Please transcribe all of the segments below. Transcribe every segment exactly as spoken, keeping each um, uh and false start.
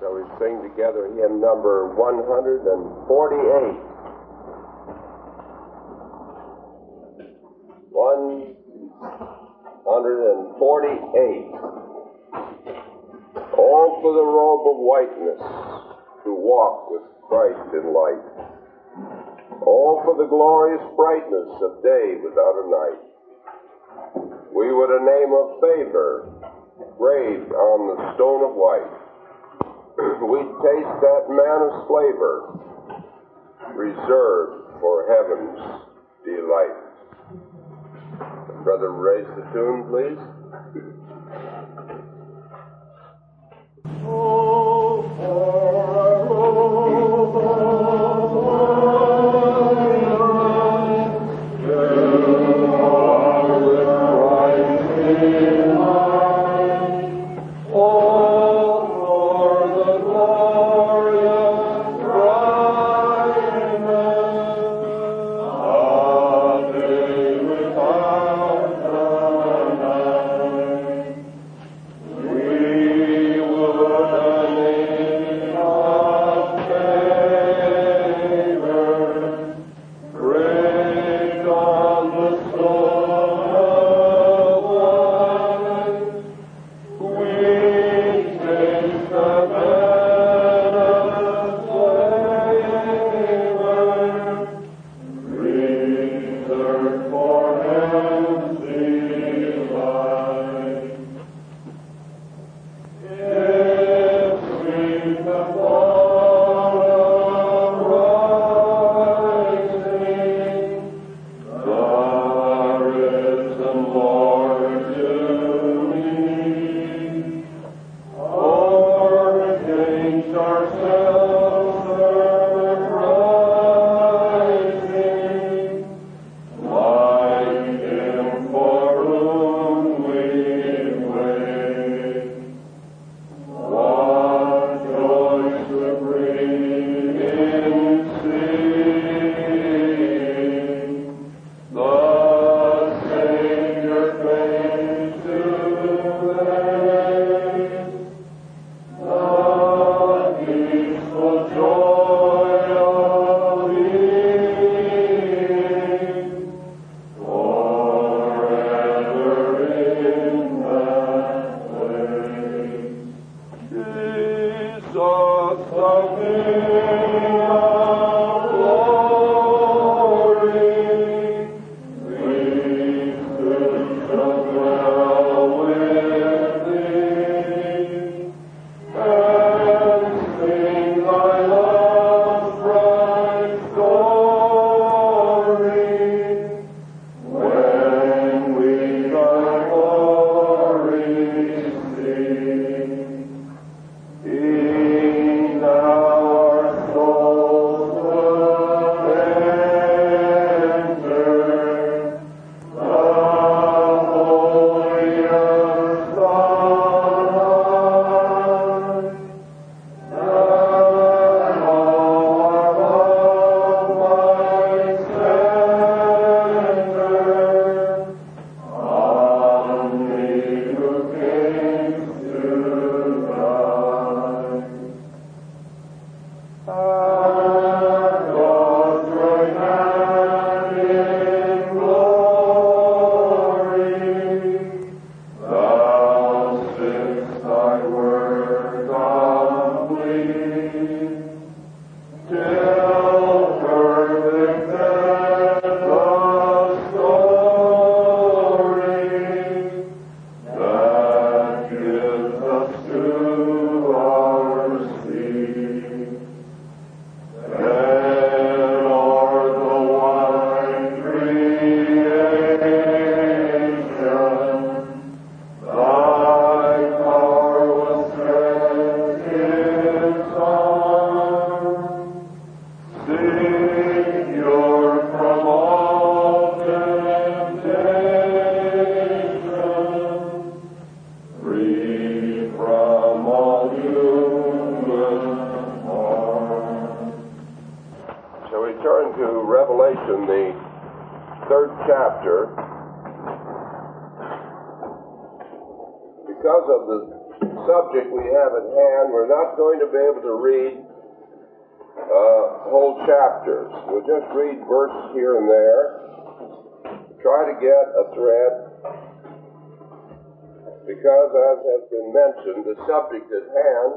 Shall we sing together hymn number one hundred forty-eight? one hundred forty-eight. All for the robe of whiteness, to walk with Christ in light. All for the glorious brightness of day without a night. We would a name of favor graved on the stone of white. We'd taste that manna's flavor, reserved for heaven's delight. Brother, raise the tune, please. Oh, for a robe of white, you are with Christ in light. Oh, for the glorious brightness of day without the night. We would a name of favor graved on the stone of white. We taste the manna's flavor, reserved for heaven's delight. It's sweet the thought of rising, the risen Lord to meet. Our against ourselves rising, like Him for whom we wait. What joy supreme in seeing the Savior face to face. The peaceful joy of being forever in that place. Jesus, the King of glory, we soon shall dwell with Thee, and sing Thy love's bright story, when we Thy glory see. In our souls will enter the holiest of light, that our love might center on Thee who camest to die. At God's right hand in glory, Thou sitt'st Thy word complete, till perfect ends the story that gives us to our sleep. Then o'er the wide creation, Thy power will stretch its arm, secure from all temptation, free from all human harm. Shall we turn to Revelation, the third chapter? Because of the subject we have at hand, we're not going to be able to read uh, whole chapters. We'll just read verses here and there, try to get a thread, because as has been mentioned, the subject at hand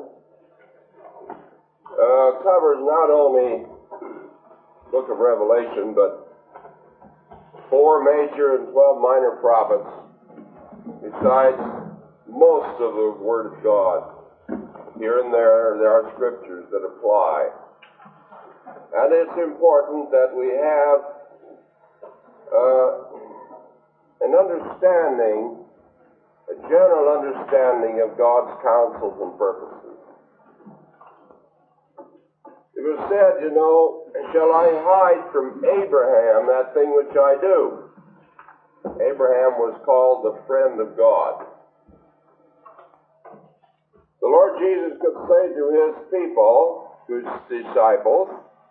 uh, covers not only the book of Revelation, but four major and twelve minor prophets, besides most of the Word of God. Here and there, there are scriptures that apply. And it's important that we have uh, an understanding, a general understanding of God's counsels and purposes. It was said, you know, shall I hide from Abraham that thing which I do? Abraham was called the friend of God. The Lord Jesus could say to his people, to his disciples,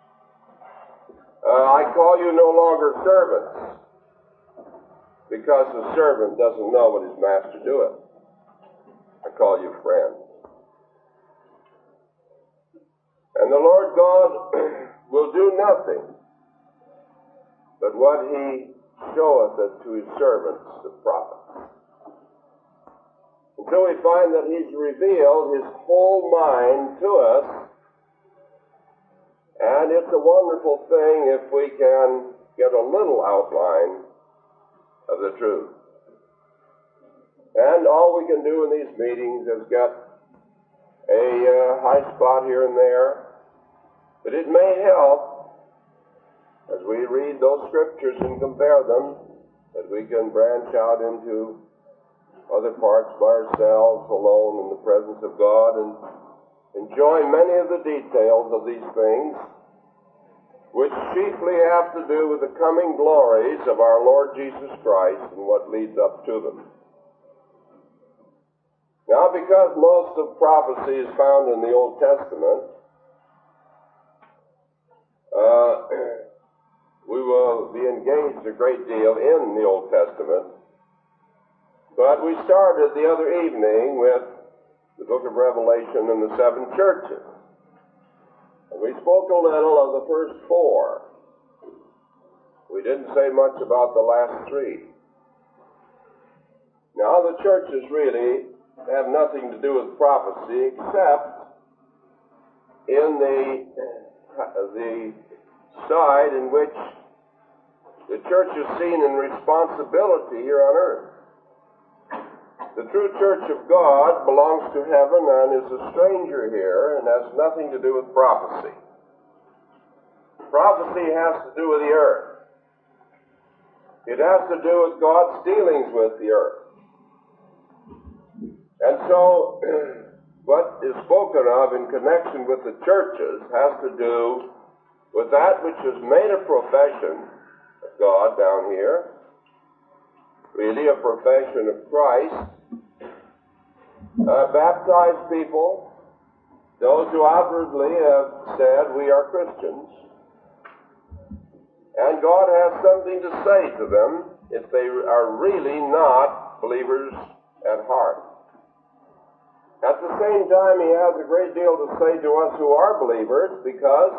uh, I call you no longer servants, because the servant doesn't know what his master doeth. I call you friends. And the Lord God will do nothing but what he showeth it to his servants, the prophets. Until we find that he's revealed his whole mind to us, and it's a wonderful thing if we can get a little outline of the truth. And all we can do in these meetings is get a uh, high spot here and there, but it may help as we read those scriptures and compare them, that we can branch out into other parts by ourselves, alone in the presence of God, and enjoy many of the details of these things, which chiefly have to do with the coming glories of our Lord Jesus Christ and what leads up to them. Now, because most of prophecy is found in the Old Testament, uh, we will be engaged a great deal in the Old Testament. But we started the other evening with the book of Revelation and the seven churches. And we spoke a little of the first four. We didn't say much about the last three. Now, the churches really have nothing to do with prophecy except in the, the side in which the church is seen in responsibility here on earth. The true church of God belongs to heaven and is a stranger here and has nothing to do with prophecy. Prophecy has to do with the earth. It has to do with God's dealings with the earth. And so, what is spoken of in connection with the churches has to do with that which is made a profession of God down here, really a profession of Christ. Uh, baptized people, those who outwardly have said we are Christians, and God has something to say to them if they are really not believers at heart. At the same time, he has a great deal to say to us who are believers, because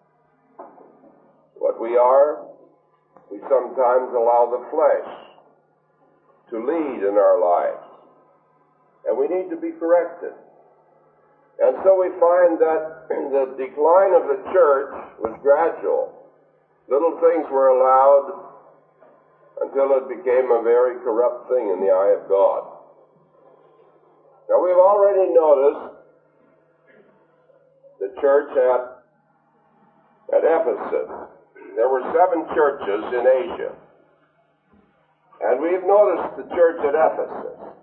what we are, we sometimes allow the flesh to lead in our lives. And we need to be corrected. And so we find that the decline of the church was gradual. Little things were allowed until it became a very corrupt thing in the eye of God. Now, we've already noticed the church at, at Ephesus. There were seven churches in Asia. And we've noticed the church at Ephesus.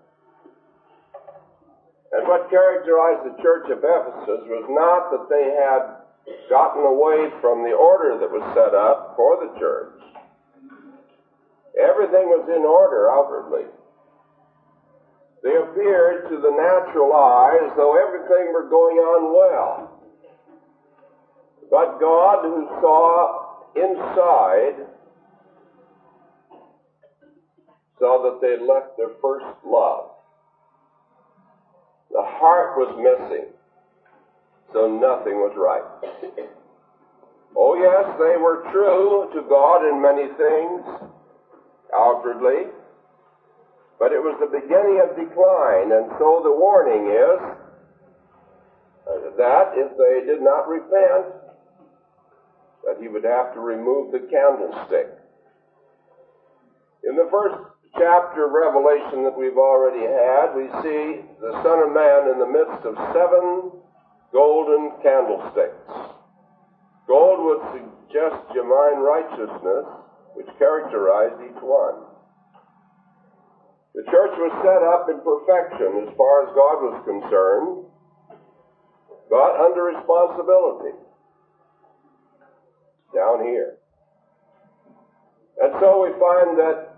And what characterized the church of Ephesus was not that they had gotten away from the order that was set up for the church. Everything was in order outwardly. They appeared to the natural eye as though everything were going on well. But God, who saw inside, saw that they had left their first love. The heart was missing, so nothing was right. Oh yes, they were true to God in many things, outwardly, but it was the beginning of decline, and so the warning is that if they did not repent, that he would have to remove the candlestick. In the first chapter of Revelation that we've already had, we see the Son of Man in the midst of seven golden candlesticks. Gold would suggest genuine righteousness, which characterized each one. The church was set up in perfection as far as God was concerned, but under responsibility down here. And so we find that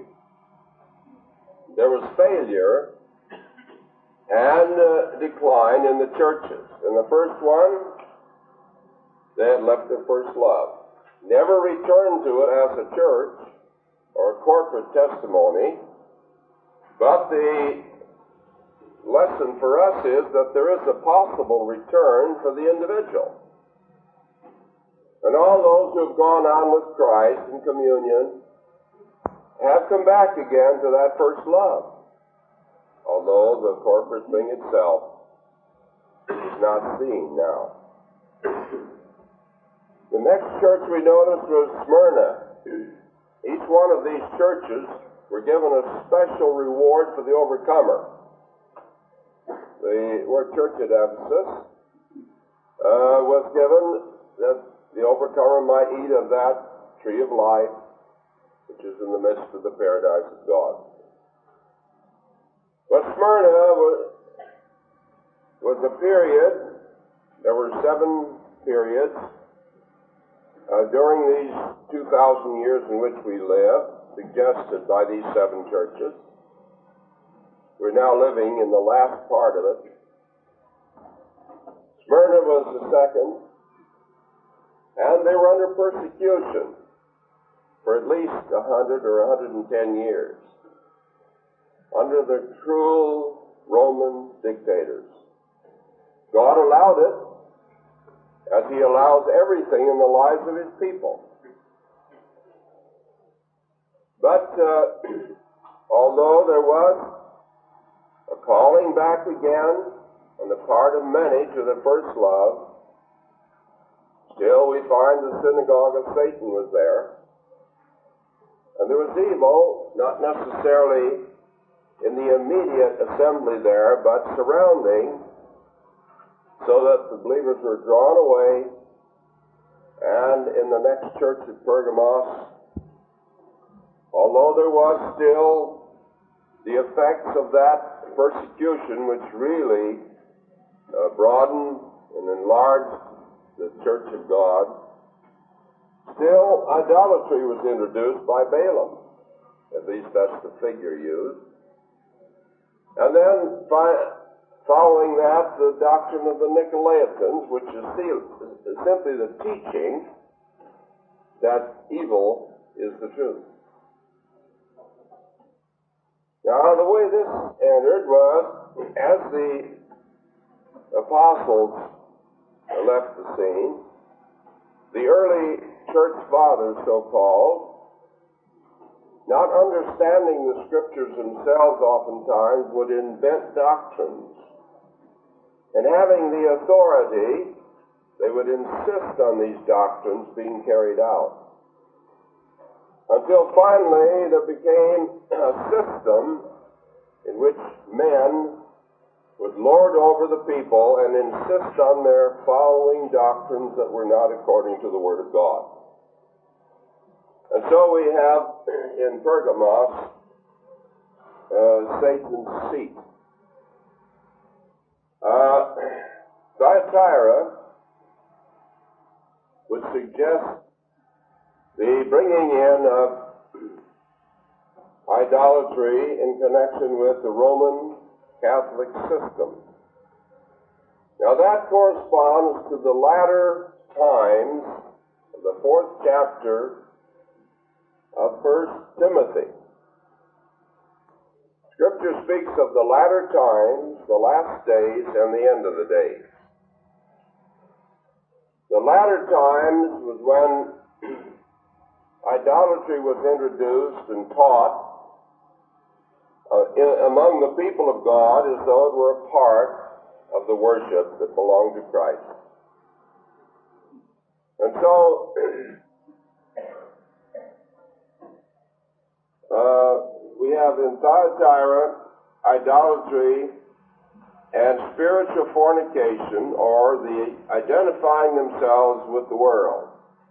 there was failure and uh, decline in the churches. In the first one, they had left their first love. Never returned to it as a church or a corporate testimony, but the lesson for us is that there is a possible return for the individual. And all those who have gone on with Christ in communion have come back again to that first love, although the corporate thing itself is not seen now. The next church we noticed was Smyrna. Each one of these churches were given a special reward for the overcomer. The word church at Ephesus uh, was given that the overcomer might eat of that tree of life, which is in the midst of the paradise of God. But Smyrna was, was a period, there were seven periods uh, during these two thousand years in which we live, suggested by these seven churches. We're now living in the last part of it. Smyrna was the second, and they were under persecution for at least a hundred or a hundred and ten years under the cruel Roman dictators. God allowed it, as he allows everything in the lives of his people. But uh, although there was a calling back again on the part of many to the first love, still we find the synagogue of Satan was there. And there was evil, not necessarily in the immediate assembly there, but surrounding, so that the believers were drawn away. And in the next church at Pergamos, although there was still the effects of that persecution, which really uh, broadened and enlarged the church of God, still idolatry was introduced by Balaam. At least that's the figure used. And then fi- following that, the doctrine of the Nicolaitans, which is simply the teaching that evil is the truth. Now, the way this entered was, as the apostles left the scene, the early church fathers, so-called, not understanding the scriptures themselves oftentimes, would invent doctrines. And having the authority, they would insist on these doctrines being carried out. Until finally there became a system in which men would lord over the people and insist on their following doctrines that were not according to the Word of God. And so we have in Pergamos uh, Satan's seat. Uh, Thyatira would suggest the bringing in of idolatry in connection with the Roman Catholic system. Now that corresponds to the latter times of the fourth chapter of First Timothy. Scripture speaks of the latter times, the last days, and the end of the days. The latter times was when idolatry was introduced and taught uh, in, among the people of God as though it were a part of the worship that belonged to Christ. And so, uh, we have in Thyatira idolatry and spiritual fornication, or the identifying themselves with the world.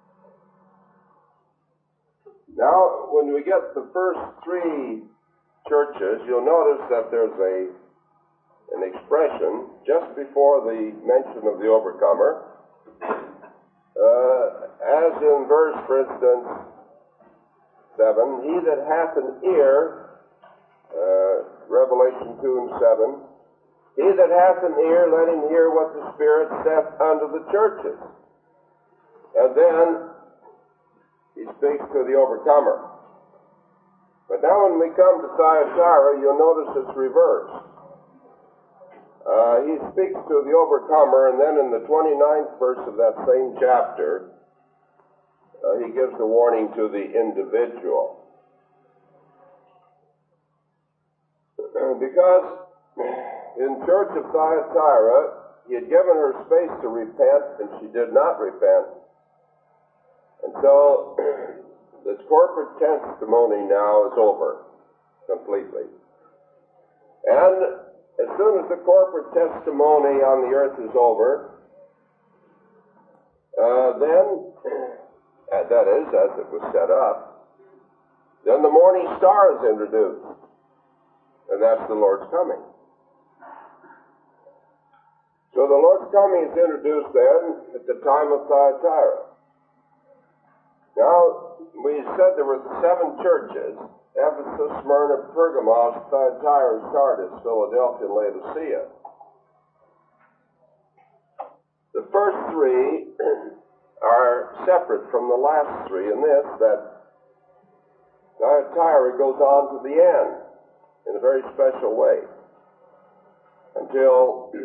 Now, when we get the first three churches, you'll notice that there's a an expression just before the mention of the overcomer, uh, as in verse, for instance, seven, he that hath an ear, uh, Revelation two and seven, he that hath an ear, let him hear what the Spirit saith unto the churches. And then he speaks to the overcomer. But now when we come to Thyatira, you'll notice it's reversed. Uh, he speaks to the overcomer, and then in the twenty-ninth verse of that same chapter, uh, he gives a warning to the individual. Because in church of Thyatira, he had given her space to repent, and she did not repent. And so, this corporate testimony now is over completely. And as soon as the corporate testimony on the earth is over, uh, then, uh, that is, as it was set up, then the morning star is introduced. And that's the Lord's coming. So the Lord's coming is introduced then at the time of Thyatira. Now, we said there were seven churches: Ephesus, Smyrna, Pergamos, Thyatira, Sardis, Philadelphia, and Laodicea. The first three are separate from the last three in this, that Thyatira goes on to the end in a very special way until